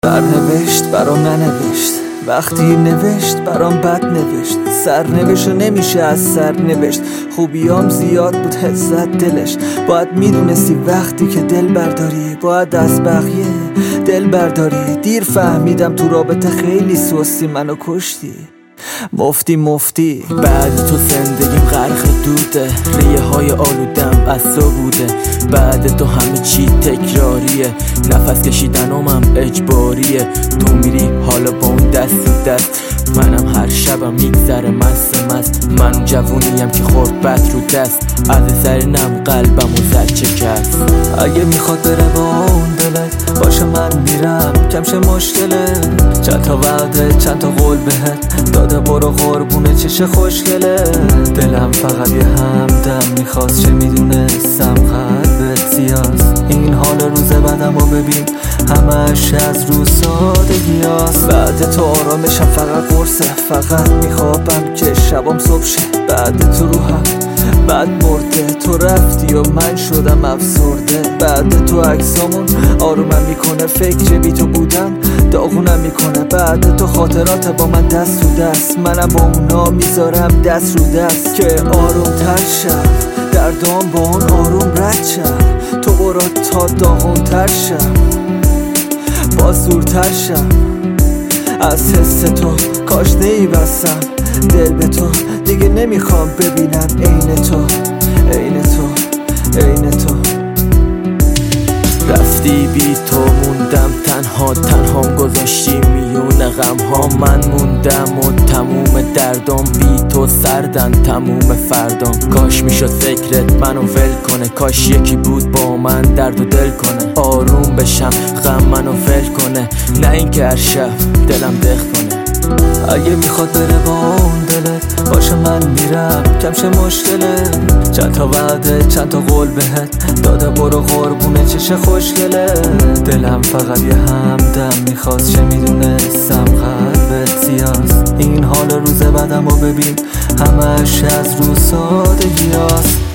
برنوشت برام ننوشت، وقتی نوشت برام بد نوشت. سرنوشت و نمیشه از سر نوشت، خوبیام زیاد بود حزت دلش. باید میدونستی وقتی که دل برداری باید از بقیه دل برداری. دیر فهمیدم تو رابطه خیلی سوستی، منو کشتی مفتی. بعد تو زندگیم غرق دوده، ریه های آلودم از تو بوده. بعد تو همه چی تکراریه، نفس کشیدنم اجباریه. تو میری حالا با اون دست و دست، منم هر شبم میگذره مست. من اون جوونیم که خورد بد رو دست، از سرنم قلبمو زد شکست. اگه میخواد بره با اون دلت باشه من میرم، کمشه مشکله. چند تا وعده چند تا قول بهت داده، برو قربونه چشه خوشگله. دلم فقط یه همدم میخواست، چه میدونستم قلبت سیاست. این حال روز بعدم رو ببین همش از رو سادگی هست. بعد تو آرامشم فقط قرصه، فقط میخوابم که شبام صبح شه. بعد تو روحم بعد مرده، تو رفتی و من شدم افسرده. بعد تو عکسامون آرومم میکنه، فکر بی تو بودن داغونم میکنه. بعد تو خاطرات با من دست رو دست، منم با اونا میذارم دست رو دست. که آروم تر شم دردام با اون آروم رد شم، تو برو تا داغون تر شم باز دورتر شم از حس تو. کاش نیبستم دل به تو، دیگه نمیخوام ببینم عین تو. رفتی بی تو موندم تنهام گذاشتی میون غم ها. من موندم و تموم دردام بی تو سردن تموم فردام. کاش میشد فکرت منو ول کنه، کاش یکی بود با من درد و دل کنه. آروم بشم غم منو ول کنه، نه اینکه هر شب دلم دق کنه. اگه میخواد بره با اون دلت باشه من میرم، کمشه مشکله. چند تا وعده چند تا قول بهت داده، برو قربونه چشه خوشگله. دلم فقط یه همدم میخواست، چه میدونستم قلبت سیاست. این حال روز بعدم رو ببین همش از رو سادگی هست.